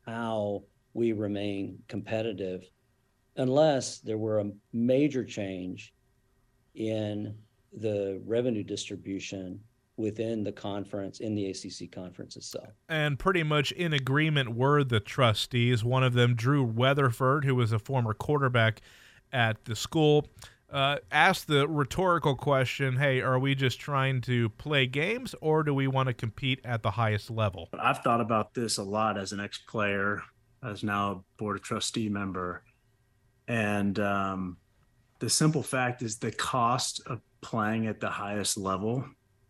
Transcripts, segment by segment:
how we remain competitive unless there were a major change in the revenue distribution within the conference, in the ACC conference itself. And pretty much in agreement were the trustees. One of them, Drew Weatherford, who was a former quarterback at the school, asked the rhetorical question, hey, are we just trying to play games, or do we want to compete at the highest level? I've thought about this a lot as an ex-player, as now a board of trustee member. And the simple fact is the cost of playing at the highest level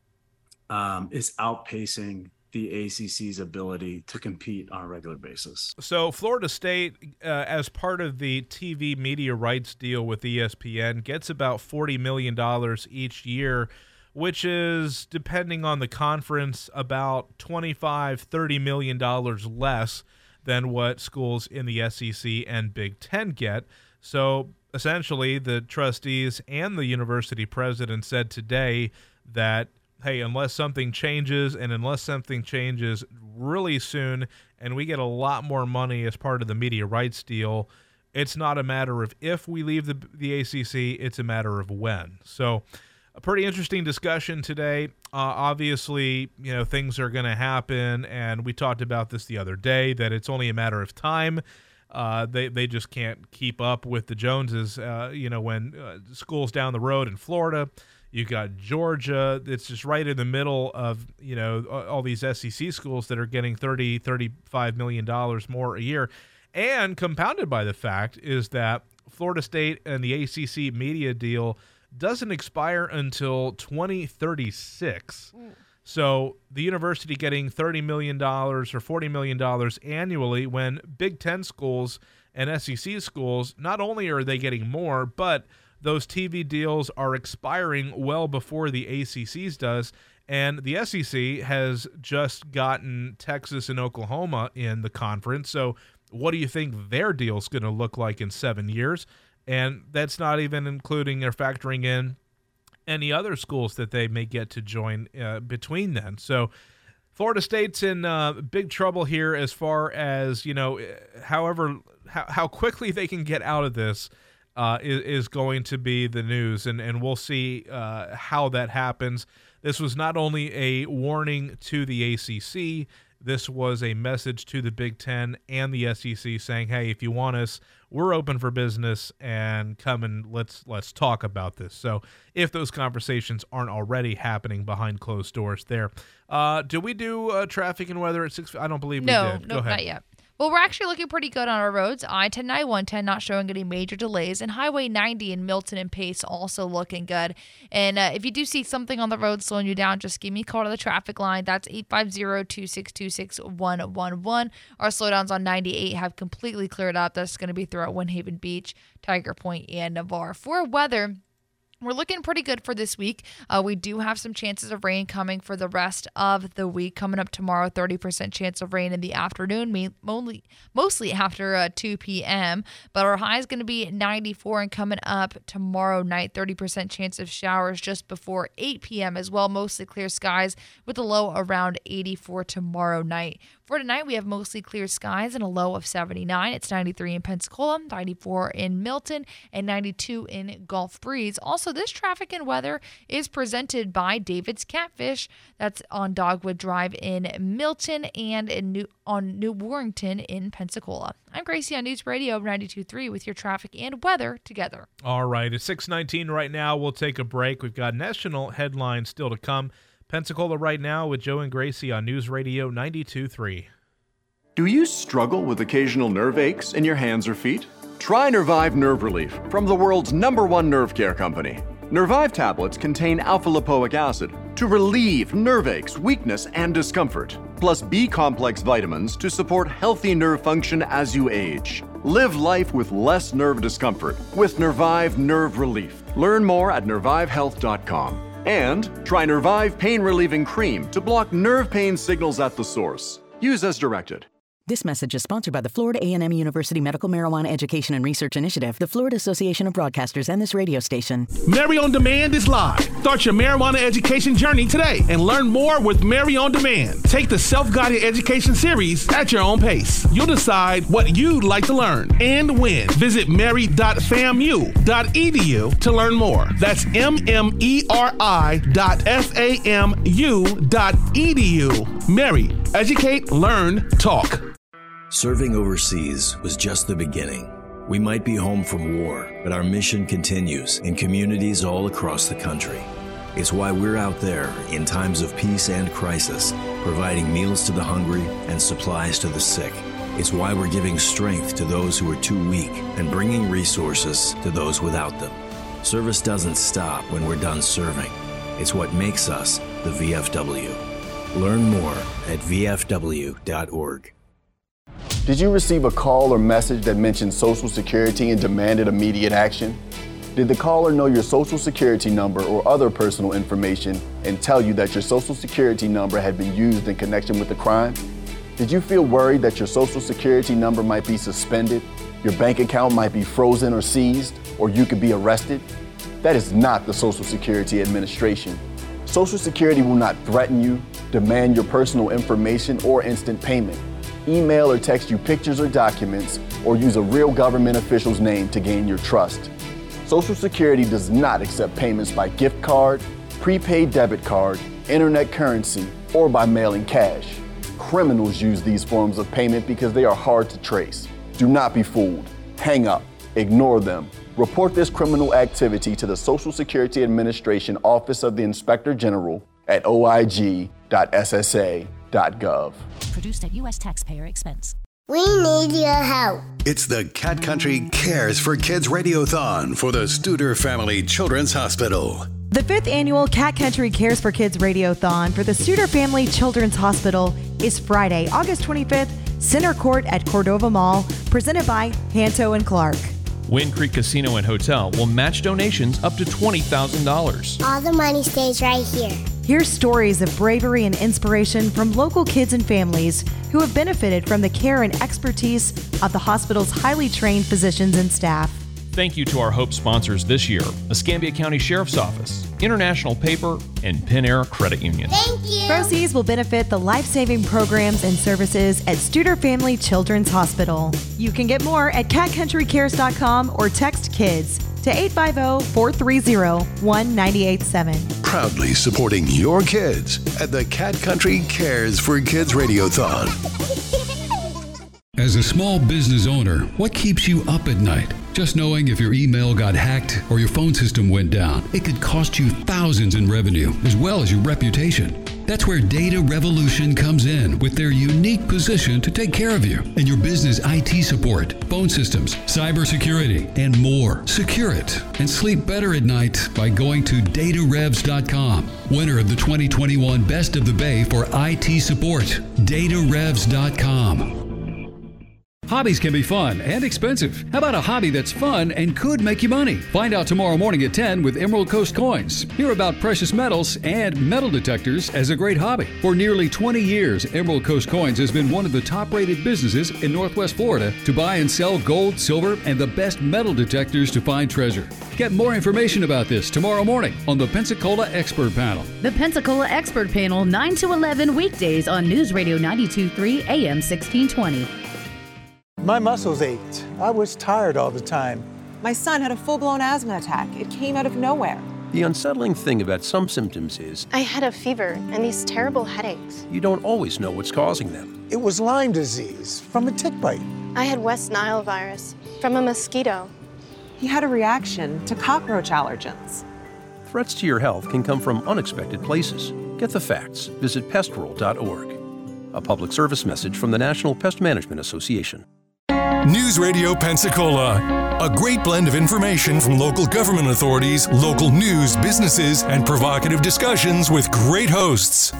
is outpacing the ACC's ability to compete on a regular basis. So Florida State, as part of the TV media rights deal with ESPN, gets about $40 million each year, which is, depending on the conference, about $25-30 million less than what schools in the SEC and Big Ten get. So essentially, the trustees and the university president said today that, hey, unless something changes, and unless something changes really soon, and we get a lot more money as part of the media rights deal, it's not a matter of if we leave the ACC, it's a matter of when. So a pretty interesting discussion today. Obviously, things are going to happen, and we talked about this the other day, that it's only a matter of time. They just can't keep up with the Joneses, when schools down the road in Florida. You got Georgia. It's just right in the middle of, all these SEC schools that are getting $30-35 million more a year. And compounded by the fact is that Florida State and the ACC media deal doesn't expire until 2036. So the university getting $30 million or $40 million annually, when Big Ten schools and SEC schools, not only are they getting more, but those TV deals are expiring well before the ACC's does, and the SEC has just gotten Texas and Oklahoma in the conference. So what do you think their deal's going to look like in 7 years? And that's not even including or factoring in any other schools that they may get to join between then. So Florida State's in big trouble here as far as, how quickly they can get out of this is going to be the news, and we'll see how that happens. This was not only a warning to the ACC, this was a message to the Big Ten and the SEC saying, hey, if you want us, we're open for business, and come and let's talk about this. So if those conversations aren't already happening behind closed doors there. Do we do traffic and weather at 6? I don't believe we did. No, not yet. Well, we're actually looking pretty good on our roads. I-10, I-110 not showing any major delays, and Highway 90 in Milton and Pace also looking good. And if you do see something on the road slowing you down, just give me a call to the traffic line. That's 850-262-6111. Our slowdowns on 98 have completely cleared up. That's going to be throughout Windhaven Beach, Tiger Point, and Navarre. For weather, we're looking pretty good for this week. We do have some chances of rain coming for the rest of the week. Coming up tomorrow, 30% chance of rain in the afternoon, mostly after 2 p.m. But our high is going to be 94, and coming up tomorrow night, 30% chance of showers just before 8 p.m. as well. Mostly clear skies with a low around 84 tomorrow night. For tonight, we have mostly clear skies and a low of 79. It's 93 in Pensacola, 94 in Milton, and 92 in Gulf Breeze. Also, this traffic and weather is presented by David's Catfish. That's on Dogwood Drive in Milton and on New Warrington in Pensacola. I'm Gracie on News Radio 92.3 with your traffic and weather together. All right, it's 6:19 right now. We'll take a break. We've got national headlines still to come. Pensacola right now with Joe and Gracie on News Radio 92.3. Do you struggle with occasional nerve aches in your hands or feet? Try Nervive Nerve Relief from the world's #1 nerve care company. Nervive tablets contain alpha-lipoic acid to relieve nerve aches, weakness, and discomfort, plus B-complex vitamins to support healthy nerve function as you age. Live life with less nerve discomfort with Nervive Nerve Relief. Learn more at nervivehealth.com. And try Nervive Pain Relieving Cream to block nerve pain signals at the source. Use as directed. This message is sponsored by the Florida A&M University Medical Marijuana Education and Research Initiative, the Florida Association of Broadcasters, and this radio station. Mary on Demand is live. Start your marijuana education journey today and learn more with Mary on Demand. Take the self-guided education series at your own pace. You'll decide what you'd like to learn and when. Visit mary.famu.edu to learn more. That's mmeri.famu.edu. Mary, educate, learn, talk. Serving overseas was just the beginning. We might be home from war, but our mission continues in communities all across the country. It's why we're out there in times of peace and crisis, providing meals to the hungry and supplies to the sick. It's why we're giving strength to those who are too weak and bringing resources to those without them. Service doesn't stop when we're done serving. It's what makes us the VFW. Learn more at vfw.org. Did you receive a call or message that mentioned Social Security and demanded immediate action? Did the caller know your Social Security number or other personal information and tell you that your Social Security number had been used in connection with the crime? Did you feel worried that your Social Security number might be suspended, your bank account might be frozen or seized, or you could be arrested? That is not the Social Security Administration. Social Security will not threaten you, demand your personal information, or instant payment. Email or text you pictures or documents, or use a real government official's name to gain your trust. Social Security does not accept payments by gift card, prepaid debit card, internet currency, or by mailing cash. Criminals use these forms of payment because they are hard to trace. Do not be fooled. Hang up. Ignore them. Report this criminal activity to the Social Security Administration Office of the Inspector General at oig.ssa.gov. Produced at U.S. taxpayer expense. We need your help. It's the Cat Country Cares for Kids Radiothon for the Studer Family Children's Hospital. The 5th annual Cat Country Cares for Kids Radiothon for the Studer Family Children's Hospital is Friday, August 25th, Center Court at Cordova Mall, presented by Hanto and Clark. Wind Creek Casino and Hotel will match donations up to $20,000. All the money stays right here. Hear stories of bravery and inspiration from local kids and families who have benefited from the care and expertise of the hospital's highly trained physicians and staff. Thank you to our Hope sponsors this year, Escambia County Sheriff's Office, International Paper, and Penn Air Credit Union. Thank you. Proceeds will benefit the life-saving programs and services at Studer Family Children's Hospital. You can get more at catcountrycares.com or text KIDS to 850-430-1987. Proudly supporting your kids at the Cat Country Cares for Kids Radiothon. As a small business owner, what keeps you up at night? Just knowing if your email got hacked or your phone system went down, it could cost you thousands in revenue as well as your reputation. That's where Data Revolution comes in with their unique position to take care of you and your business IT support, phone systems, cybersecurity, and more. Secure it and sleep better at night by going to datarevs.com. Winner of the 2021 Best of the Bay for IT support. datarevs.com. Hobbies can be fun and expensive. How about a hobby that's fun and could make you money? Find out tomorrow morning at 10 with Emerald Coast Coins. Hear about precious metals and metal detectors as a great hobby. For nearly 20 years, Emerald Coast Coins has been one of the top-rated businesses in Northwest Florida to buy and sell gold, silver, and the best metal detectors to find treasure. Get more information about this tomorrow morning on the Pensacola Expert Panel. The Pensacola Expert Panel, 9 to 11 weekdays on News Radio 92.3 AM 1620. My muscles ached. I was tired all the time. My son had a full-blown asthma attack. It came out of nowhere. The unsettling thing about some symptoms is I had a fever and these terrible headaches. You don't always know what's causing them. It was Lyme disease from a tick bite. I had West Nile virus from a mosquito. He had a reaction to cockroach allergens. Threats to your health can come from unexpected places. Get the facts. Visit pestworld.org. A public service message from the National Pest Management Association. News Radio Pensacola, a great blend of information from local government authorities, local news, businesses, and provocative discussions with great hosts.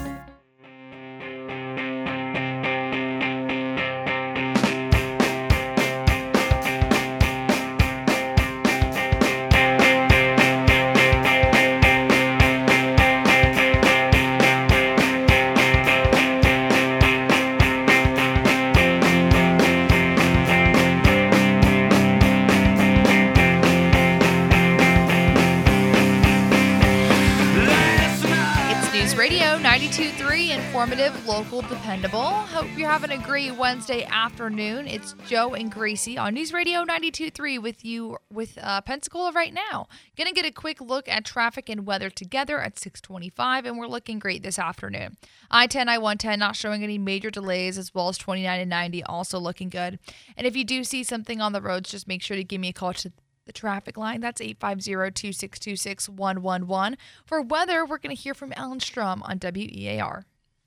informative, local, dependable. Hope you're having a great Wednesday afternoon. It's Joe and Gracie on News Radio 92.3 with you with Pensacola right now. Gonna get a quick look at traffic and weather together at 6:25, and we're looking great this afternoon. I-10, I-110 not showing any major delays, as well as 29 and 90 also looking good. And if you do see something on the roads, just make sure to give me a call to the traffic line. That's 850-262-6111. For weather, we're going to hear from Ellen Strom on WEAR.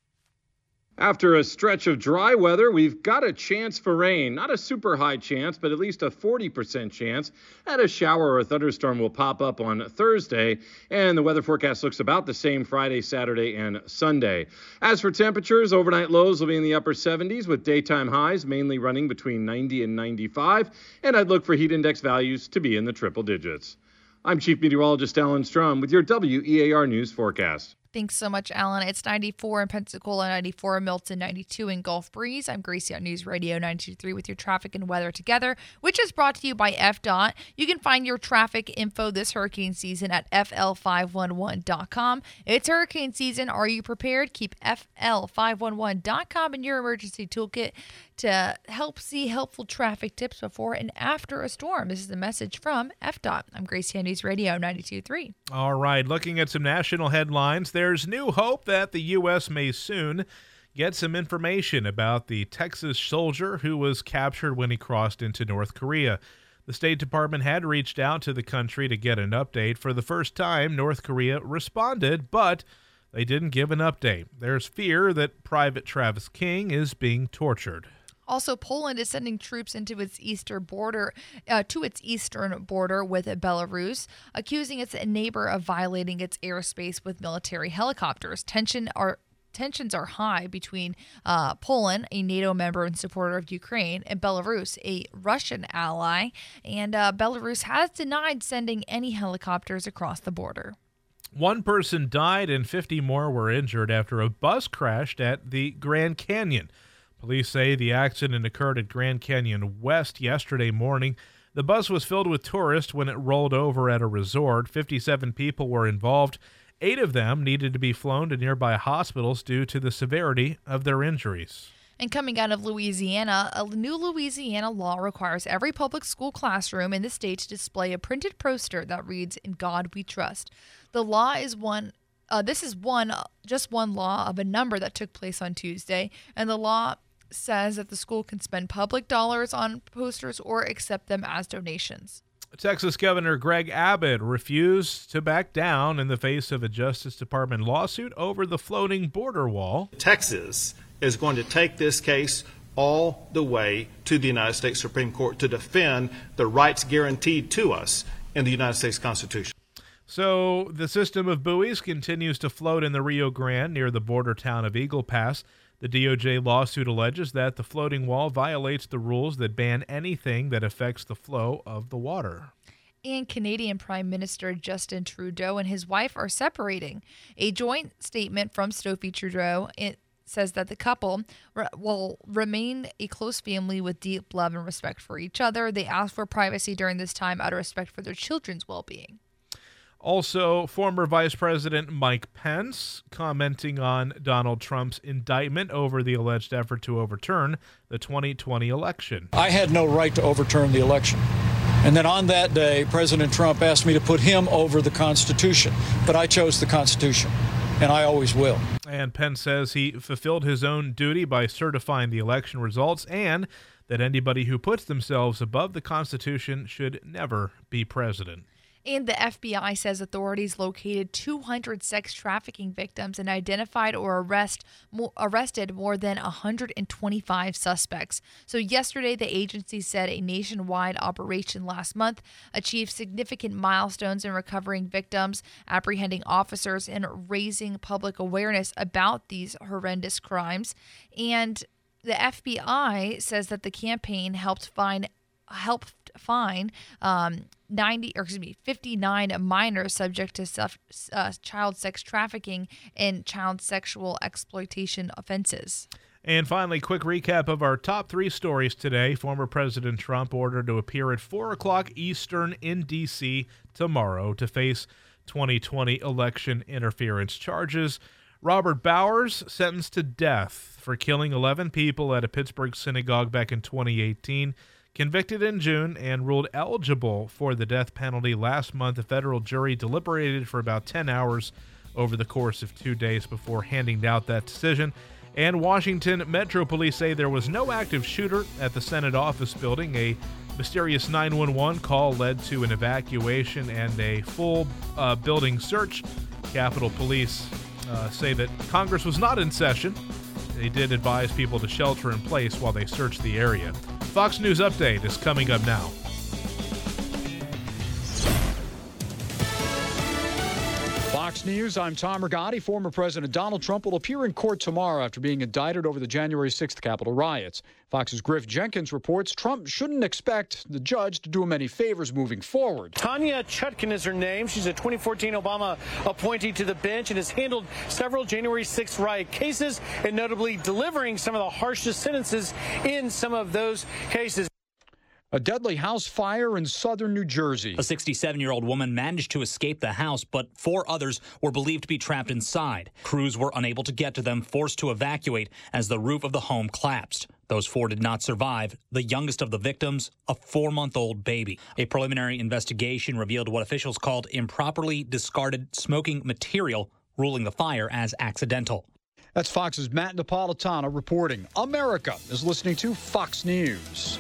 After a stretch of dry weather, we've got a chance for rain. Not a super high chance, but at least a 40% chance that a shower or a thunderstorm will pop up on Thursday. And the weather forecast looks about the same Friday, Saturday, and Sunday. As for temperatures, overnight lows will be in the upper 70s with daytime highs mainly running between 90 and 95. And I'd look for heat index values to be in the triple digits. I'm Chief Meteorologist Alan Strom with your WEAR News forecast. Thanks so much, Alan. It's 94 in Pensacola, 94 in Milton, 92 in Gulf Breeze. I'm Gracie on News Radio 92.3 with your traffic and weather together, which is brought to you by FDOT. You can find your traffic info this hurricane season at FL511.com. It's hurricane season. Are you prepared? Keep FL511.com in your emergency toolkit to help see helpful traffic tips before and after a storm. This is a message from FDOT. I'm Gracie on News Radio 92.3. All right, looking at some national headlines, there's new hope that the U.S. may soon get some information about the Texas soldier who was captured when he crossed into North Korea. The State Department had reached out to the country to get an update. For the first time, North Korea responded, but they didn't give an update. There's fear that Private Travis King is being tortured. Also, Poland is sending troops into its eastern border with Belarus, accusing its neighbor of violating its airspace with military helicopters. Tensions are high between Poland, a NATO member and supporter of Ukraine, and Belarus, a Russian ally. And Belarus has denied sending any helicopters across the border. One person died and 50 more were injured after a bus crashed at the Grand Canyon. Police say the accident occurred at Grand Canyon West yesterday morning. The bus was filled with tourists when it rolled over at a resort. 57 people were involved. 8 of them needed to be flown to nearby hospitals due to the severity of their injuries. And coming out of Louisiana, a new Louisiana law requires every public school classroom in the state to display a printed poster that reads, "In God We Trust." The law is just one law of a number that took place on Tuesday, and the law says that the school can spend public dollars on posters or accept them as donations. Texas Governor Greg Abbott refused to back down in the face of a Justice Department lawsuit over the floating border wall. Texas is going to take this case all the way to the United States Supreme Court to defend the rights guaranteed to us in the United States Constitution. So the system of buoys continues to float in the Rio Grande near the border town of Eagle Pass. The DOJ lawsuit alleges that the floating wall violates the rules that ban anything that affects the flow of the water. And Canadian Prime Minister Justin Trudeau and his wife are separating. A joint statement from Sophie Trudeau says that the couple will remain a close family with deep love and respect for each other. They ask for privacy during this time out of respect for their children's well-being. Also, former Vice President Mike Pence commenting on Donald Trump's indictment over the alleged effort to overturn the 2020 election. I had no right to overturn the election. And then on that day, President Trump asked me to put him over the Constitution. But I chose the Constitution, and I always will. And Pence says he fulfilled his own duty by certifying the election results and that anybody who puts themselves above the Constitution should never be president. And the FBI says authorities located 200 sex trafficking victims and identified or arrested more than 125 suspects. So yesterday, the agency said a nationwide operation last month achieved significant milestones in recovering victims, apprehending officers, and raising public awareness about these horrendous crimes. And the FBI says that the campaign helped find 59 minors subject to child sex trafficking and child sexual exploitation offenses. And finally, quick recap of our top 3 stories today. Former President Trump ordered to appear at 4 o'clock Eastern in D.C. tomorrow to face 2020 election interference charges. Robert Bowers sentenced to death for killing 11 people at a Pittsburgh synagogue back in 2018. Convicted in June and ruled eligible for the death penalty last month, a federal jury deliberated for about 10 hours over the course of 2 days before handing out that decision. And Washington Metro Police say there was no active shooter at the Senate office building. A mysterious 911 call led to an evacuation and a full building search. Capitol Police say that Congress was not in session. They did advise people to shelter in place while they searched the area. Fox News Update is coming up now. Fox News, I'm Tom Rigotti. Former President Donald Trump will appear in court tomorrow after being indicted over the January 6th Capitol riots. Fox's Griff Jenkins reports Trump shouldn't expect the judge to do him any favors moving forward. Tanya Chutkan is her name. She's a 2014 Obama appointee to the bench and has handled several January 6th riot cases and notably delivering some of the harshest sentences in some of those cases. A deadly house fire in southern New Jersey. A 67-year-old woman managed to escape the house, but 4 others were believed to be trapped inside. Crews were unable to get to them, forced to evacuate as the roof of the home collapsed. Those 4 did not survive. The youngest of the victims, a 4-month-old baby. A preliminary investigation revealed what officials called improperly discarded smoking material, ruling the fire as accidental. That's Fox's Matt Napolitano reporting. America is listening to Fox News.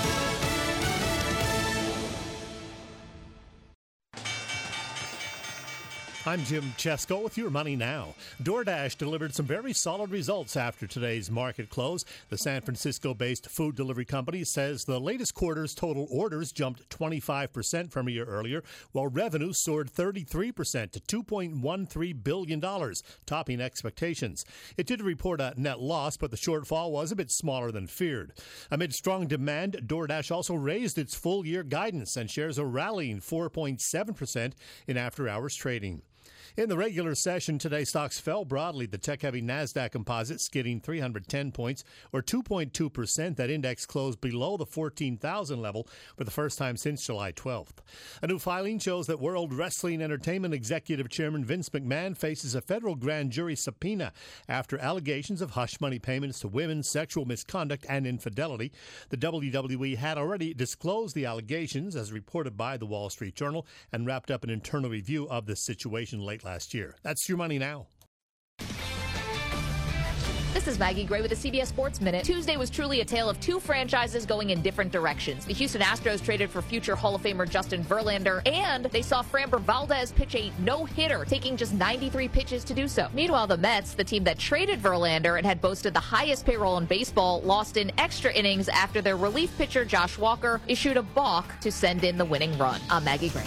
I'm Jim Chesko with your Money Now. DoorDash delivered some very solid results after today's market close. The San Francisco-based food delivery company says the latest quarter's total orders jumped 25% from a year earlier, while revenue soared 33% to $2.13 billion, topping expectations. It did report a net loss, but the shortfall was a bit smaller than feared. Amid strong demand, DoorDash also raised its full-year guidance, and shares are rallying 4.7% in after-hours trading. In the regular session today, stocks fell broadly. The tech-heavy NASDAQ composite skidding 310 points, or 2.2%. That index closed below the 14,000 level for the first time since July 12th. A new filing shows that World Wrestling Entertainment Executive Chairman Vince McMahon faces a federal grand jury subpoena after allegations of hush money payments to women, sexual misconduct, and infidelity. The WWE had already disclosed the allegations, as reported by the Wall Street Journal, and wrapped up an internal review of this situation late last year. That's your Money Now. This is Maggie Gray with the CBS Sports Minute. Tuesday was truly a tale of 2 franchises going in different directions. The Houston Astros traded for future Hall of Famer Justin Verlander, and they saw Framber Valdez pitch a no-hitter, taking just 93 pitches to do so. Meanwhile, the Mets, the team that traded Verlander and had boasted the highest payroll in baseball, lost in extra innings after their relief pitcher Josh Walker issued a balk to send in the winning run. I'm Maggie Gray.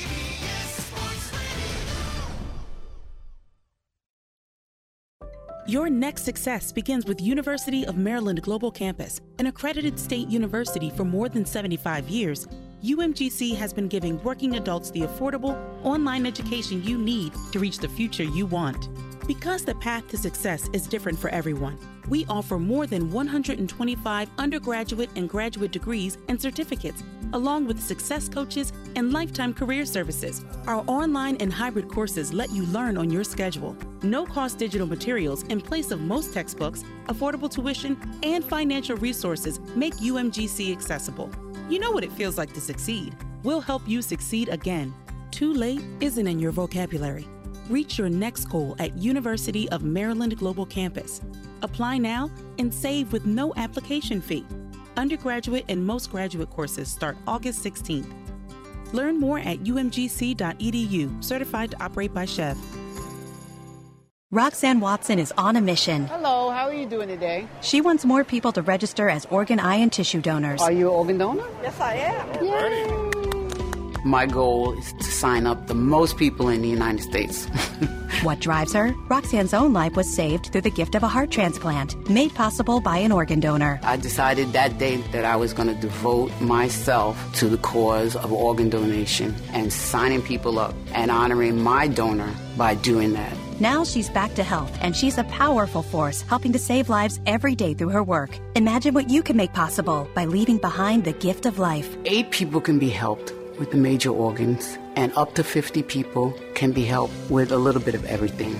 Your next success begins with University of Maryland Global Campus, an accredited state university for more than 75 years. UMGC has been giving working adults the affordable, online education you need to reach the future you want. Because the path to success is different for everyone, we offer more than 125 undergraduate and graduate degrees and certificates, along with success coaches and lifetime career services. Our online and hybrid courses let you learn on your schedule. No-cost digital materials in place of most textbooks, affordable tuition, and financial resources make UMGC accessible. You know what it feels like to succeed. We'll help you succeed again. Too late isn't in your vocabulary. Reach your next goal at University of Maryland Global Campus. Apply now and save with no application fee. Undergraduate and most graduate courses start August 16th. Learn more at umgc.edu, certified to operate by Chev. Roxanne Watson is on a mission. Hello, how are you doing today? She wants more people to register as organ, eye, and tissue donors. Are you an organ donor? Yes, I am. Yay. My goal is to sign up the most people in the United States. What drives her? Roxanne's own life was saved through the gift of a heart transplant, made possible by an organ donor. I decided that day that I was going to devote myself to the cause of organ donation and signing people up and honoring my donor by doing that. Now she's back to health, and she's a powerful force helping to save lives every day through her work. Imagine what you can make possible by leaving behind the gift of life. 8 people can be helped with the major organs, and up to 50 people can be helped with a little bit of everything.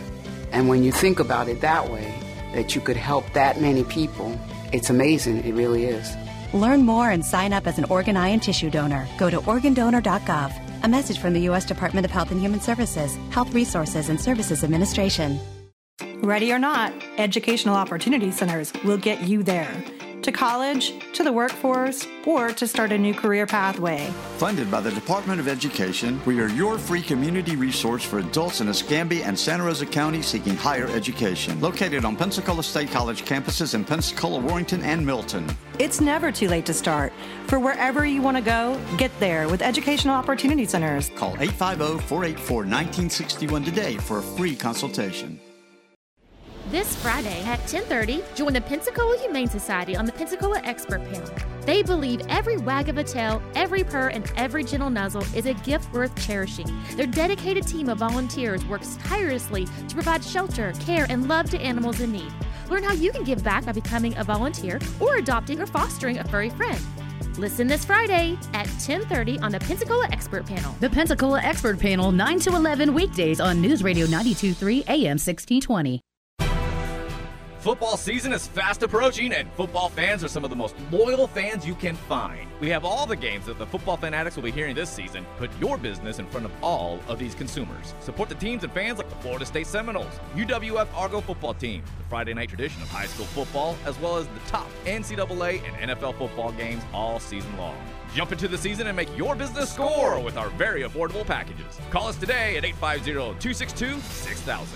And when you think about it that way, that you could help that many people, it's amazing. It really is. Learn more and sign up as an organ, eye, and tissue donor. Go to organdonor.gov. A message from the U.S. Department of Health and Human Services, Health Resources and Services Administration. Ready or not, Educational Opportunity Centers will get you there. To college, to the workforce, or to start a new career pathway. Funded by the Department of Education, we are your free community resource for adults in Escambia and Santa Rosa County seeking higher education. Located on Pensacola State College campuses in Pensacola, Warrington, and Milton. It's never too late to start. For wherever you want to go, get there with Educational Opportunity Centers. Call 850-484-1961 today for a free consultation. This Friday at 10:30, join the Pensacola Humane Society on the Pensacola Expert Panel. They believe every wag of a tail, every purr, and every gentle nuzzle is a gift worth cherishing. Their dedicated team of volunteers works tirelessly to provide shelter, care, and love to animals in need. Learn how you can give back by becoming a volunteer or adopting or fostering a furry friend. Listen this Friday at 10:30 on the Pensacola Expert Panel. The Pensacola Expert Panel, 9 to 11 weekdays on News Radio 92.3 AM 1620. Football season is fast approaching, and football fans are some of the most loyal fans you can find. We have all the games that the football fanatics will be hearing this season. Put your business in front of all of these consumers. Support the teams and fans like the Florida State Seminoles, UWF Argo football team, the Friday night tradition of high school football, as well as the top NCAA and NFL football games all season long. Jump into the season and make your business score with our very affordable packages. Call us today at 850-262-6000.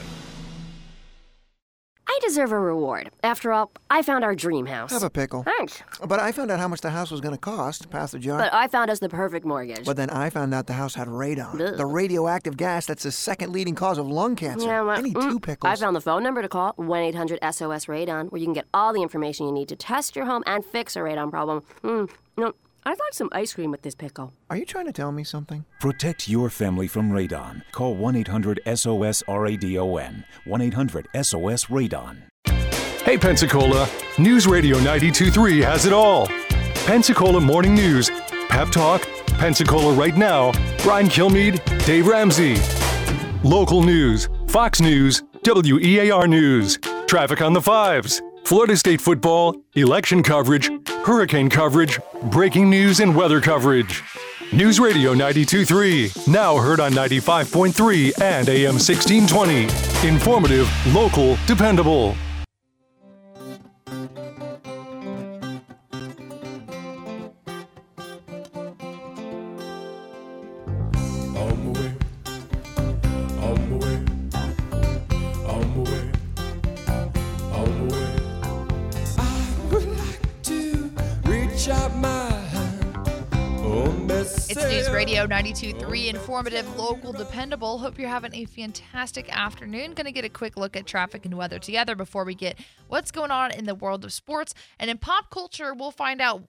I deserve a reward. After all, I found our dream house. Have a pickle. Thanks. But I found out how much the house was going to cost. Pass the jar. But I found us the perfect mortgage. But then I found out the house had radon. Ugh. The radioactive gas that's the second leading cause of lung cancer. Yeah, well, I need 2 pickles. I found the phone number to call, 1-800-SOS-RADON, where you can get all the information you need to test your home and fix a radon problem. I'd like some ice cream with this pickle. Are you trying to tell me something? Protect your family from radon. Call 1-800-SOS-RADON. 1-800-SOS-RADON. Hey Pensacola, News Radio 92.3 has it all. Pensacola Morning News, Pep Talk, Pensacola Right Now, Brian Kilmeade, Dave Ramsey. Local news, Fox News, WEAR News, traffic on the 5s, Florida State football, election coverage, hurricane coverage, breaking news and weather coverage. News Radio 92.3, now heard on 95.3 and AM 1620. Informative, local, dependable. It's News Radio 92.3, informative, local, dependable. Hope you're having a fantastic afternoon. Going to get a quick look at traffic and weather together before we get what's going on in the world of sports. And in pop culture, we'll find out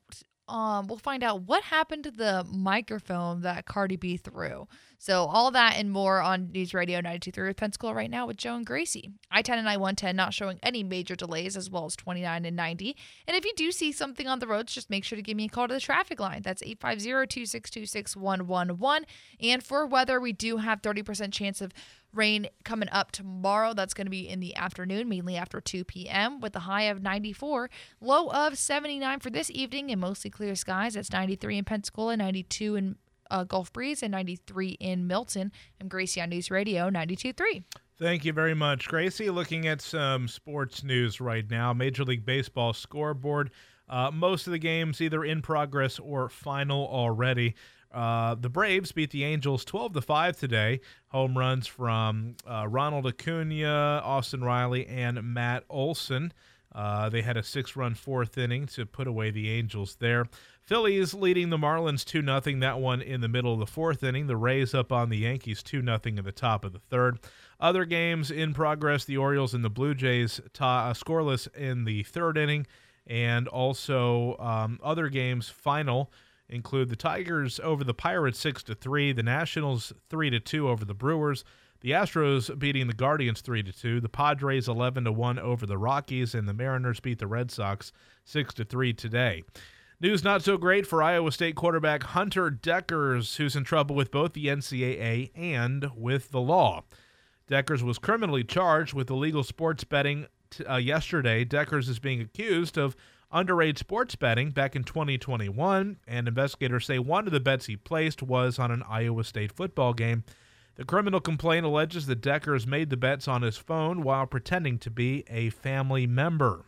what happened to the microphone that Cardi B threw. So all that and more on News Radio 92.3 with Pensacola Right Now with Joe and Gracie. I-10 and I-110 not showing any major delays, as well as 29 and 90. And if you do see something on the roads, just make sure to give me a call to the traffic line. That's 850-262-6111. And for weather, we do have 30% chance of rain coming up tomorrow. That's going to be in the afternoon, mainly after 2 p.m. with a high of 94, low of 79 for this evening, and mostly clear skies. That's 93 in Pensacola, 92 in Gulf Breeze, and 93 in Milton. I'm Gracie on News Radio 92.3. Thank you very much, Gracie. Looking at some sports news right now. Major League Baseball scoreboard. Most of the games either in progress or final already. The Braves beat the Angels 12-5 today. Home runs from Ronald Acuna, Austin Riley, and Matt Olson. They had a 6-run fourth inning to put away the Angels there. Phillies leading the Marlins 2-0, that one in the middle of the fourth inning. The Rays up on the Yankees 2-0 in the top of the third. Other games in progress, the Orioles and the Blue Jays scoreless in the third inning. And also other games final include the Tigers over the Pirates 6-3, the Nationals 3-2 over the Brewers, the Astros beating the Guardians 3-2, the Padres 11-1 over the Rockies, and the Mariners beat the Red Sox 6-3 today. News not so great for Iowa State quarterback Hunter Dekkers, who's in trouble with both the NCAA and with the law. Deckers was criminally charged with illegal sports betting yesterday. Deckers is being accused of underage sports betting back in 2021, and investigators say one of the bets he placed was on an Iowa State football game. The criminal complaint alleges that Deckers made the bets on his phone while pretending to be a family member.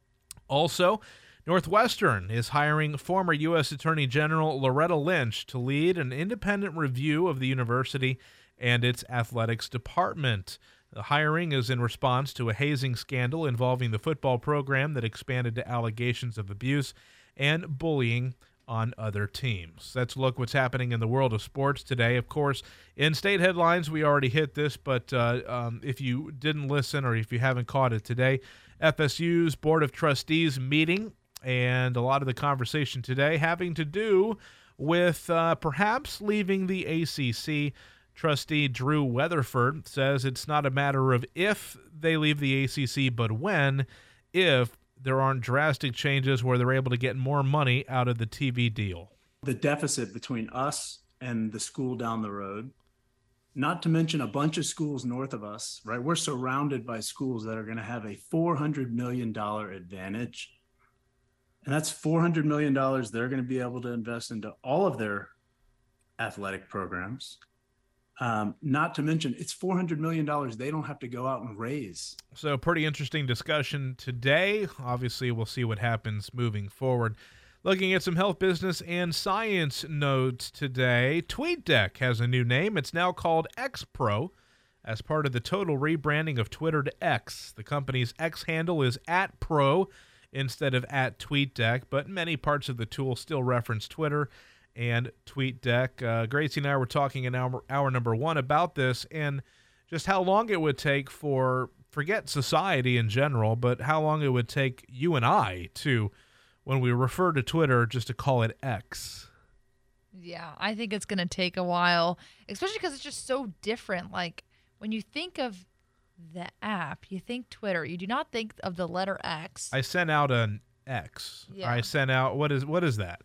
Also, Northwestern is hiring former U.S. Attorney General Loretta Lynch to lead an independent review of the university and its athletics department. The hiring is in response to a hazing scandal involving the football program that expanded to allegations of abuse and bullying on other teams. Let's look what's happening in the world of sports today. Of course, in state headlines, we already hit this, but if you didn't listen or if you haven't caught it today, FSU's Board of Trustees meeting, and a lot of the conversation today having to do with perhaps leaving the ACC. Trustee Drew Weatherford says it's not a matter of if they leave the ACC, but when, if there aren't drastic changes where they're able to get more money out of the TV deal. The deficit between us and the school down the road, not to mention a bunch of schools north of us, right? We're surrounded by schools that are going to have a $400 million advantage. And that's $400 million they're going to be able to invest into all of their athletic programs. Not to mention, it's $400 million they don't have to go out and raise. So pretty interesting discussion today. Obviously, we'll see what happens moving forward. Looking at some health, business, and science notes today, TweetDeck has a new name. It's now called XPro as part of the total rebranding of Twitter to X. The company's X handle is @Pro instead of @TweetDeck, but many parts of the tool still reference Twitter and TweetDeck. Gracie and I were talking in hour number one about this and just how long it would take forget society in general, but how long it would take you and I to, when we refer to Twitter, just to call it X. Yeah, I think it's going to take a while, especially because it's just so different. Like, when you think of the app, you think Twitter. You do not think of the letter X. I sent out an X. Yeah. I sent out, what is that?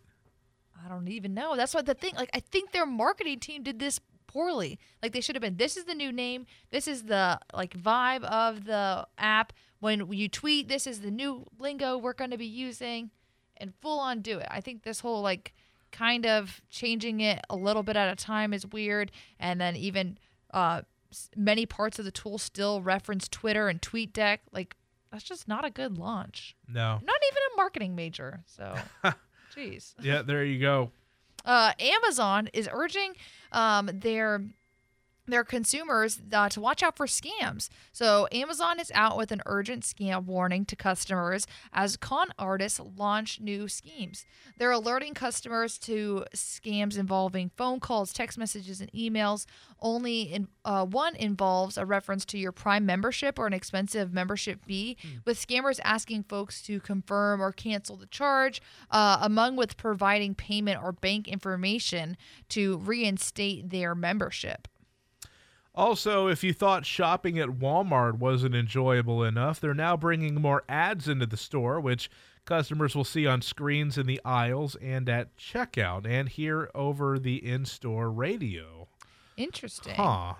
I don't even know. That's what the thing. Like, I think their marketing team did this poorly. Like, they should have been, this is the new name. This is the vibe of the app. When you tweet, this is the new lingo we're going to be using, and full on do it. I think this whole kind of changing it a little bit at a time is weird. And then even many parts of the tool still reference Twitter and TweetDeck. Like, that's just not a good launch. No. Not even a marketing major. So. Jeez. Yeah, there you go. Amazon is urging their consumers to watch out for scams. So Amazon is out with an urgent scam warning to customers as con artists launch new schemes. They're alerting customers to scams involving phone calls, text messages, and emails. Only one involves a reference to your Prime membership or an expensive membership fee, with scammers asking folks to confirm or cancel the charge, among with providing payment or bank information to reinstate their membership. Also, if you thought shopping at Walmart wasn't enjoyable enough, they're now bringing more ads into the store, which customers will see on screens in the aisles and at checkout and hear over the in-store radio. Interesting. Huh.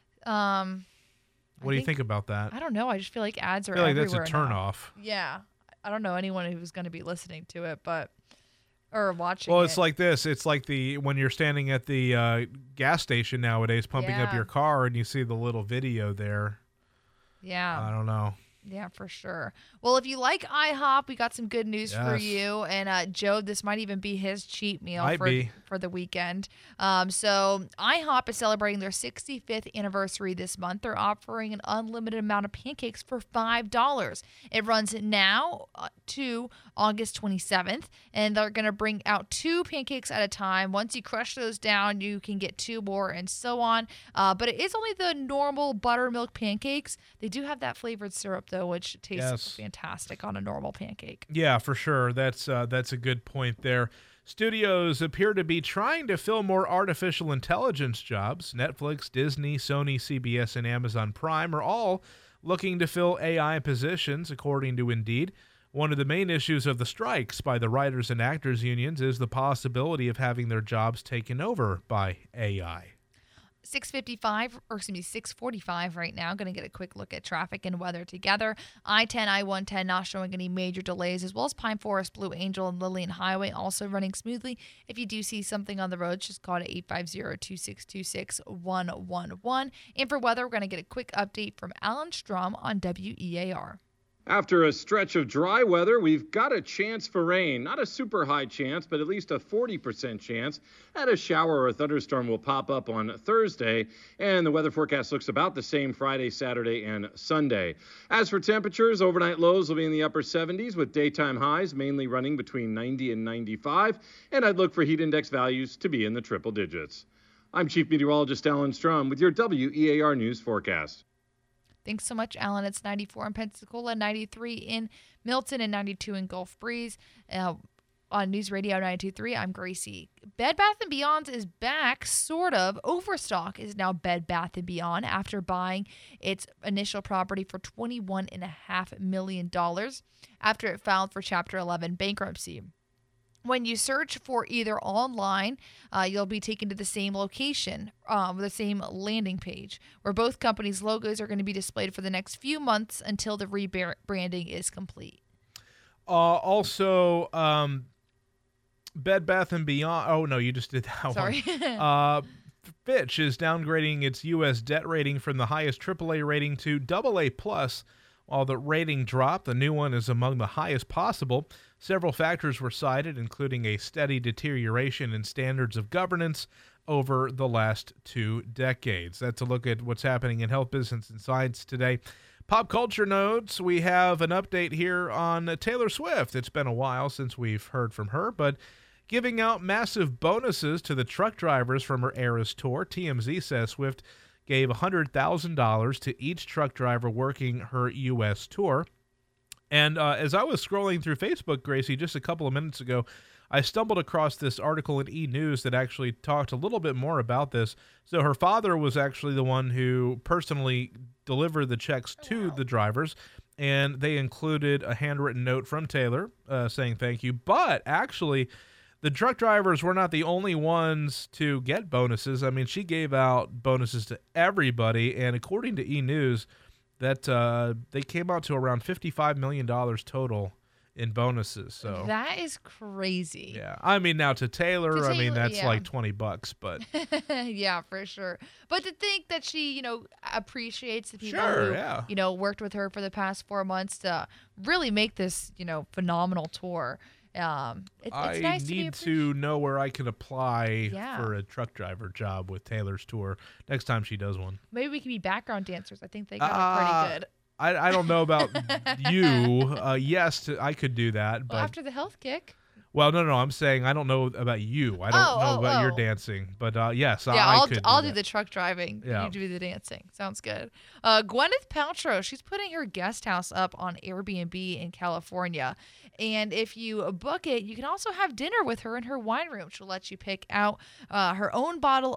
What do you think about that? I don't know. I just feel like ads are I feel like everywhere that's a now. turnoff. Yeah. I don't know anyone who's going to be listening to it, or watching Well, it. it's like this. It's like when you're standing at the gas station nowadays pumping up your car and you see the little video there. Yeah. I don't know. Yeah, for sure. Well, if you like IHOP, we got some good news for you. And Joe, this might even be his cheat meal for the weekend. So IHOP is celebrating their 65th anniversary this month. They're offering an unlimited amount of pancakes for $5. It runs now to August 27th, and they're going to bring out 2 pancakes at a time. Once you crush those down, you can get 2 more and so on. But it is only the normal buttermilk pancakes. They do have that flavored syrup, though, which tastes fantastic on a normal pancake. Yeah, for sure. That's a good point there. Studios appear to be trying to fill more artificial intelligence jobs. Netflix, Disney, Sony, CBS, and Amazon Prime are all looking to fill AI positions, according to Indeed. One of the main issues of the strikes by the writers and actors unions is the possibility of having their jobs taken over by AI. 6:45 right now. Going to get a quick look at traffic and weather together. I-10, I-110 not showing any major delays, as well as Pine Forest, Blue Angel, and Lillian Highway also running smoothly. If you do see something on the road, just call it 850-262-6111. And for weather, we're going to get a quick update from Alan Strom on WEAR. After a stretch of dry weather, we've got a chance for rain. Not a super high chance, but at least a 40% chance that a shower or a thunderstorm will pop up on Thursday. And the weather forecast looks about the same Friday, Saturday, and Sunday. As for temperatures, overnight lows will be in the upper 70s with daytime highs mainly running between 90 and 95. And I'd look for heat index values to be in the triple digits. I'm Chief Meteorologist Alan Strom with your WEAR News forecast. Thanks so much, Alan. It's 94 in Pensacola, 93 in Milton, and 92 in Gulf Breeze. On News Radio 92.3, I'm Gracie. Bed Bath & Beyond is back, sort of. Overstock is now Bed Bath & Beyond after buying its initial property for $21.5 million after it filed for Chapter 11 bankruptcy. When you search for either online, you'll be taken to the same location, the same landing page, where both companies' logos are going to be displayed for the next few months until the rebranding is complete. Also, Bed Bath & Beyond. Oh, no, you just did that Sorry. one. Fitch is downgrading its U.S. debt rating from the highest AAA rating to AA+. While the rating dropped, the new one is among the highest possible. Several factors were cited, including a steady deterioration in standards of governance over the last 2 decades. That's a look at what's happening in health, business, and science today. Pop culture notes, we have an update here on Taylor Swift. It's been a while since we've heard from her, but giving out massive bonuses to the truck drivers from her Eras tour. TMZ says Swift gave $100,000 to each truck driver working her U.S. tour. And as I was scrolling through Facebook, Gracie, just a couple of minutes ago, I stumbled across this article in E! News that actually talked a little bit more about this. So her father was actually the one who personally delivered the checks to the drivers, and they included a handwritten note from Taylor saying thank you. But actually, the truck drivers were not the only ones to get bonuses. I mean, she gave out bonuses to everybody, and according to E! News, that they came out to around $55 million total in bonuses. So that is crazy. Yeah. I mean, now to Taylor, I mean, that's yeah. like $20, but yeah, for sure. But to think that she, appreciates the people Sure, who, yeah. Worked with her for the past 4 months to really make this, phenomenal tour. It's I nice need to to know where I can apply Yeah. for a truck driver job with Taylor's tour next time she does one. Maybe we can be background dancers. I think they got it pretty good. I don't know about you. Yes, I could do that. But Well, after the health kick. Well, no, I'm saying I don't know about you. I don't know about your dancing, but yes, Yeah, I could. I'll do do that. the truck driving. Yeah. You do the dancing. Sounds good. Gwyneth Paltrow, she's putting her guest house up on Airbnb in California. And if you book it, you can also have dinner with her in her wine room. She'll let you pick out your own bottle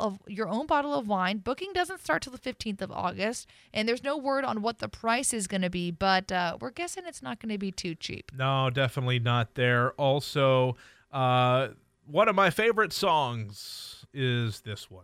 of wine. Booking doesn't start till the 15th of August, and there's no word on what the price is going to be, but we're guessing it's not going to be too cheap. No, definitely not there. Also, one of my favorite songs is this one.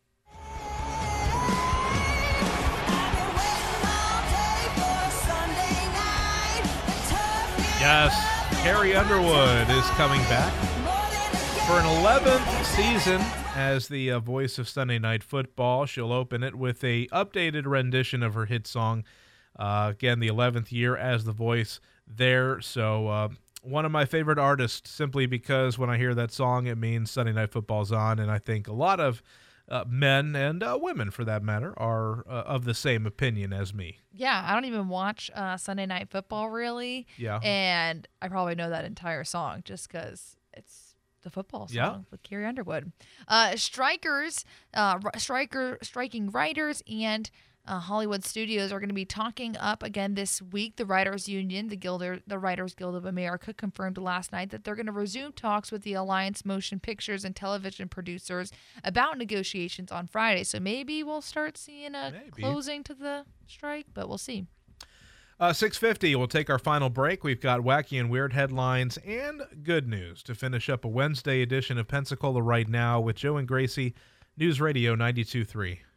Yes, Carrie Underwood is coming back for an 11th season as the voice of Sunday Night Football. She'll open it with a updated rendition of her hit song. Again, the 11th year as the voice there. So one of my favorite artists, simply because when I hear that song, it means Sunday Night Football's on, and I think a lot of men and women, for that matter, are of the same opinion as me. Yeah, I don't even watch Sunday Night Football, really. Yeah. And I probably know that entire song just because it's the football song with Carrie Underwood. Striking writers and Hollywood studios are going to be talking up again this week. The Writers Union, the Writers Guild of America, confirmed last night that they're going to resume talks with the Alliance Motion Pictures and Television Producers about negotiations on Friday. So maybe we'll start seeing a closing to the strike, but we'll see. 6:50, we'll take our final break. We've got wacky and weird headlines and good news to finish up a Wednesday edition of Pensacola Right Now with Joe and Gracie, News Radio 92.3.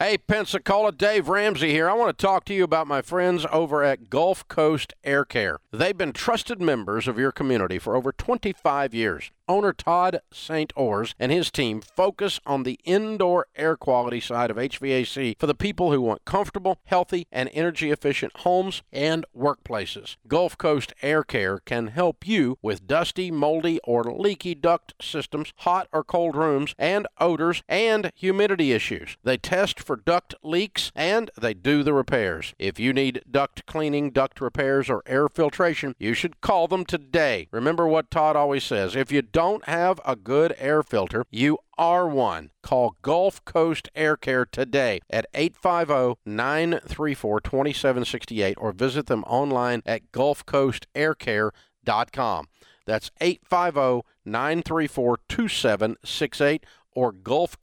Hey, Pensacola, Dave Ramsey here. I want to talk to you about my friends over at Gulf Coast Air Care. They've been trusted members of your community for over 25 years. Owner Todd St. Ors and his team focus on the indoor air quality side of HVAC for the people who want comfortable, healthy, and energy-efficient homes and workplaces. Gulf Coast Air Care can help you with dusty, moldy, or leaky duct systems, hot or cold rooms, and odors and humidity issues. They test for duct leaks, and they do the repairs. If you need duct cleaning, duct repairs, or air filtration, you should call them today. Remember what Todd always says, if you don't have a good air filter, you are one. Call Gulf Coast Air Care today at 850-934-2768 or visit them online at gulfcoastaircare.com. That's 850-934-2768 or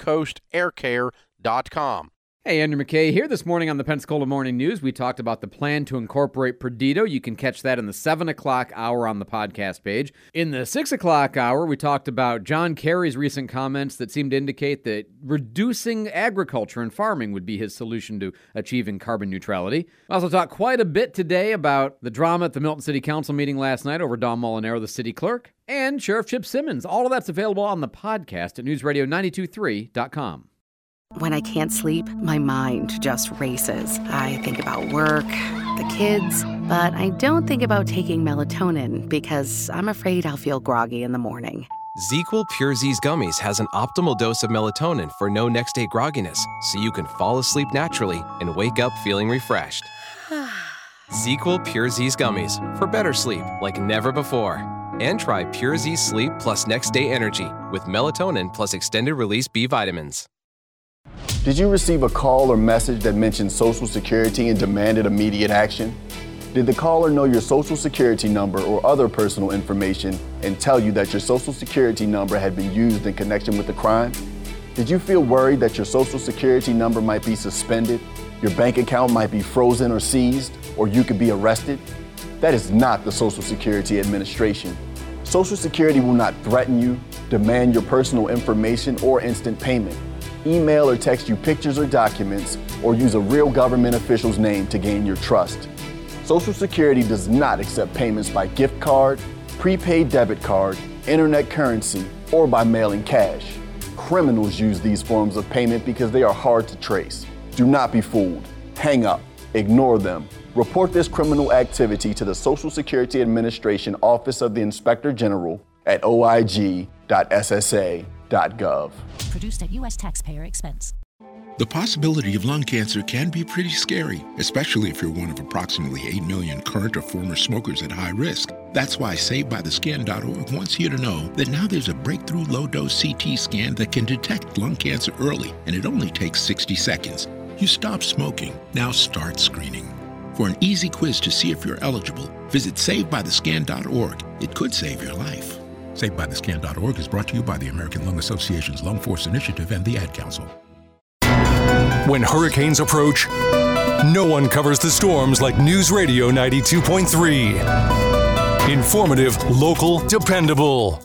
gulfcoastaircare.com. Hey, Andrew McKay here. This morning on the Pensacola Morning News, we talked about the plan to incorporate Perdido. You can catch that in the 7 o'clock hour on the podcast page. In the 6 o'clock hour, we talked about John Kerry's recent comments that seemed to indicate that reducing agriculture and farming would be his solution to achieving carbon neutrality. We also talked quite a bit today about the drama at the Milton City Council meeting last night over Don Molinaro, the city clerk, and Sheriff Chip Simmons. All of that's available on the podcast at newsradio923.com. When I can't sleep, my mind just races. I think about work, the kids, but I don't think about taking melatonin because I'm afraid I'll feel groggy in the morning. ZzzQuil Pure Z's Gummies has an optimal dose of melatonin for no next-day grogginess, so you can fall asleep naturally and wake up feeling refreshed. ZzzQuil Pure Z's Gummies for better sleep like never before. And try Pure Z Sleep plus next-day energy with melatonin plus extended-release B vitamins. Did you receive a call or message that mentioned Social Security and demanded immediate action? Did the caller know your Social Security number or other personal information and tell you that your Social Security number had been used in connection with the crime? Did you feel worried that your Social Security number might be suspended, your bank account might be frozen or seized, or you could be arrested? That is not the Social Security Administration. Social Security will not threaten you, demand your personal information, or instant payment. Email or text you pictures or documents, or use a real government official's name to gain your trust. Social Security does not accept payments by gift card, prepaid debit card, internet currency, or by mailing cash. Criminals use these forms of payment because they are hard to trace. Do not be fooled. Hang up. Ignore them. Report this criminal activity to the Social Security Administration Office of the Inspector General at oig.ssa.gov. Produced at U.S. taxpayer expense. The possibility of lung cancer can be pretty scary, especially if you're one of approximately 8 million current or former smokers at high risk. That's why SaveByTheScan.org wants you to know that now there's a breakthrough low-dose CT scan that can detect lung cancer early, and it only takes 60 seconds. You stop smoking. Now start screening. For an easy quiz to see if you're eligible, visit SaveByTheScan.org. It could save your life. SaveByTheScan.org is brought to you by the American Lung Association's Lung Force Initiative and the Ad Council. When hurricanes approach, no one covers the storms like News Radio 92.3. Informative, local, dependable.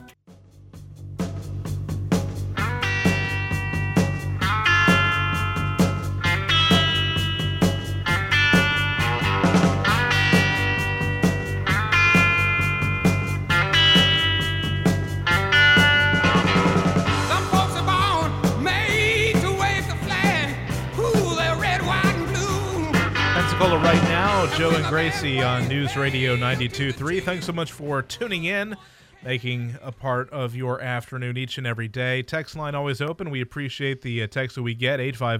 Right now, Joe and Gracie on News Radio 92.3. Thanks so much for tuning in, making a part of your afternoon each and every day. Text line always open. We appreciate the text that we get,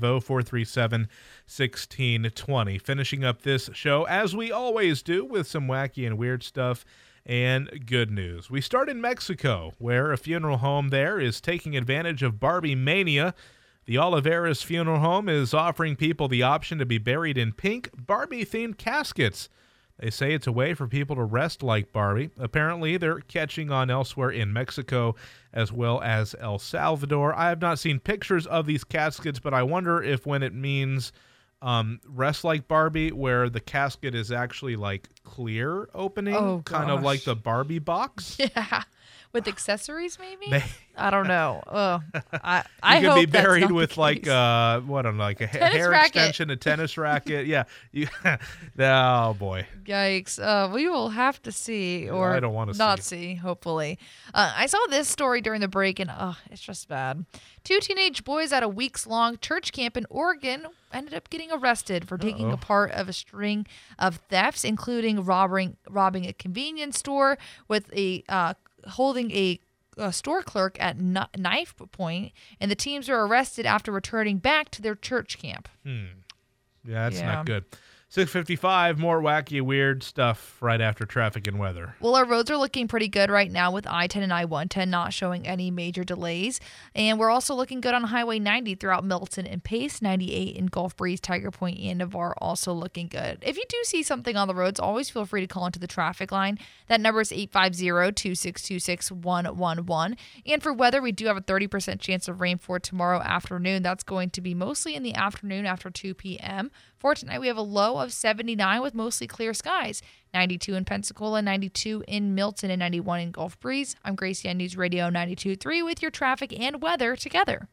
850-437-1620. Finishing up this show, as we always do, with some wacky and weird stuff and good news. We start in Mexico, where a funeral home there is taking advantage of Barbie mania. The Oliveras Funeral Home is offering people the option to be buried in pink Barbie-themed caskets. They say it's a way for people to rest like Barbie. Apparently, they're catching on elsewhere in Mexico as well as El Salvador. I have not seen pictures of these caskets, but I wonder if when it means rest like Barbie, where the casket is actually like clear opening, kind of like the Barbie box. Yeah. With accessories, maybe? I don't know. I you hope could be that's buried not the with like case. a hair racket. extension, a tennis racket. Yeah. Oh boy. Yikes. We will have to see, or I don't want to not see, hopefully. I saw this story during the break, and it's just bad. 2 teenage boys at a weeks-long church camp in Oregon ended up getting arrested for taking a part of a string of thefts, including robbing a convenience store with holding a store clerk at knife point, and the teams were arrested after returning back to their church camp. Yeah, that's not good. 6:55, more wacky, weird stuff right after traffic and weather. Well, our roads are looking pretty good right now with I-10 and I-110 not showing any major delays. And we're also looking good on Highway 90 throughout Milton and Pace. 98 in Gulf Breeze, Tiger Point, and Navarre also looking good. If you do see something on the roads, always feel free to call into the traffic line. That number is 850-262-6111. And for weather, we do have a 30% chance of rain for tomorrow afternoon. That's going to be mostly in the afternoon after 2 p.m. For tonight, we have a low of 79 with mostly clear skies. 92 in Pensacola, 92 in Milton, and 91 in Gulf Breeze. I'm Gracie on News Radio 92.3 with your traffic and weather together.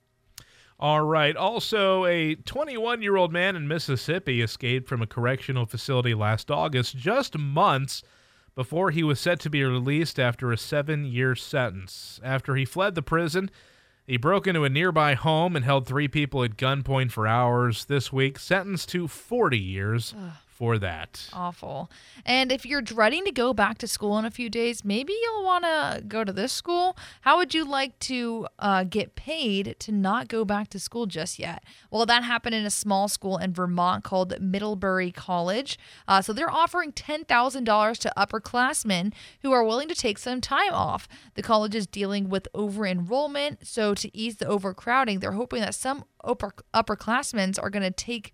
All right. Also, a 21-year-old man in Mississippi escaped from a correctional facility last August, just months before he was set to be released after a 7-year sentence. After he fled the prison, he broke into a nearby home and held 3 people at gunpoint for hours this week, sentenced to 40 years for that. Awful. And if you're dreading to go back to school in a few days, maybe you'll want to go to this school. How would you like to get paid to not go back to school just yet? Well, that happened in a small school in Vermont called Middlebury College. So they're offering $10,000 to upperclassmen who are willing to take some time off. The college is dealing with over-enrollment, so to ease the overcrowding, they're hoping that some upperclassmen are going to take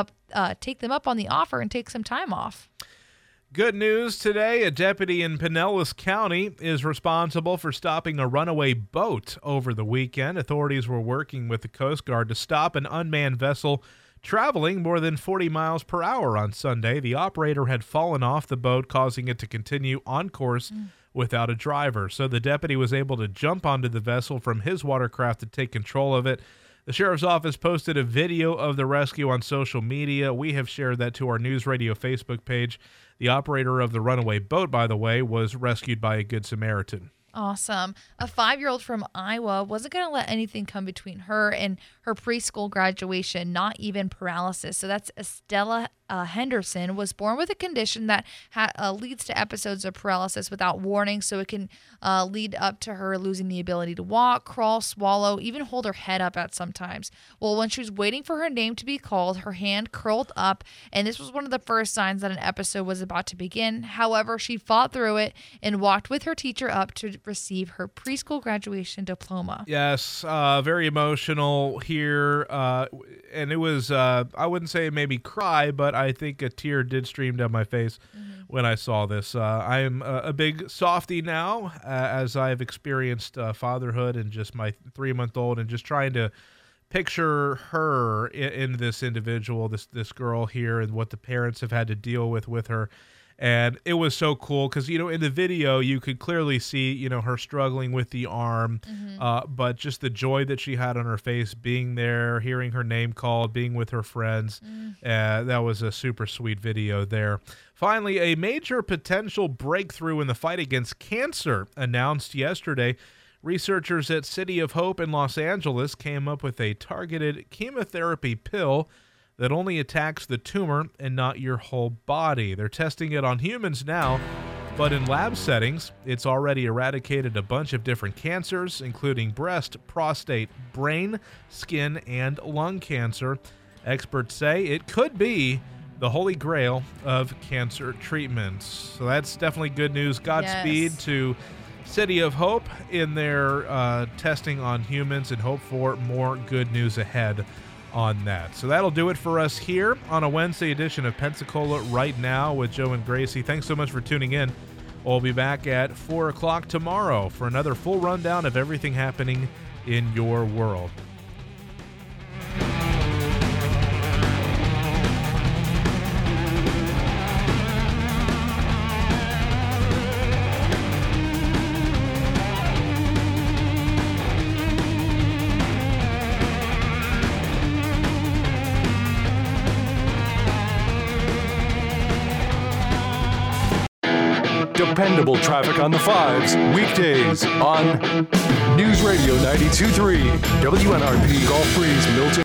them up on the offer and take some time off. Good news today. A deputy in Pinellas County is responsible for stopping a runaway boat over the weekend. Authorities were working with the Coast Guard to stop an unmanned vessel traveling more than 40 miles per hour on Sunday. The operator had fallen off the boat, causing it to continue on course without a driver. So the deputy was able to jump onto the vessel from his watercraft to take control of it. The sheriff's office posted a video of the rescue on social media. We have shared that to our News Radio Facebook page. The operator of the runaway boat, by the way, was rescued by a Good Samaritan. Awesome. A 5-year-old from Iowa wasn't going to let anything come between her and her preschool graduation, not even paralysis. So that's Estella Henderson, was born with a condition that leads to episodes of paralysis without warning. So it can lead up to her losing the ability to walk, crawl, swallow, even hold her head up at sometimes. Well, when she was waiting for her name to be called, her hand curled up, and this was one of the first signs that an episode was about to begin. However, she fought through it and walked with her teacher up to receive her preschool graduation diploma. Yes, very emotional here. And it was, I wouldn't say maybe cry, but I think a tear did stream down my face when I saw this. I am a big softie now, as I've experienced fatherhood and just my 3-month-old, and just trying to picture her in this individual, this girl here, and what the parents have had to deal with her. And it was so cool because, in the video, you could clearly see, her struggling with the arm, but just the joy that she had on her face, being there, hearing her name called, being with her friends. That was a super sweet video there. Finally, a major potential breakthrough in the fight against cancer announced yesterday. Researchers at City of Hope in Los Angeles came up with a targeted chemotherapy pill that only attacks the tumor and not your whole body. They're testing it on humans now, but in lab settings, it's already eradicated a bunch of different cancers, including breast, prostate, brain, skin, and lung cancer. Experts say it could be the holy grail of cancer treatments. So that's definitely good news. Godspeed to City of Hope in their testing on humans, and hope for more good news ahead on that. So that'll do it for us here on a Wednesday edition of Pensacola Right Now with Joe and Gracie. Thanks so much for tuning in. We'll be back at 4 o'clock tomorrow for another full rundown of everything happening in your world. dependable traffic on the 5s, weekdays on News Radio 92.3, WNRP, Gulf Breeze, Milton.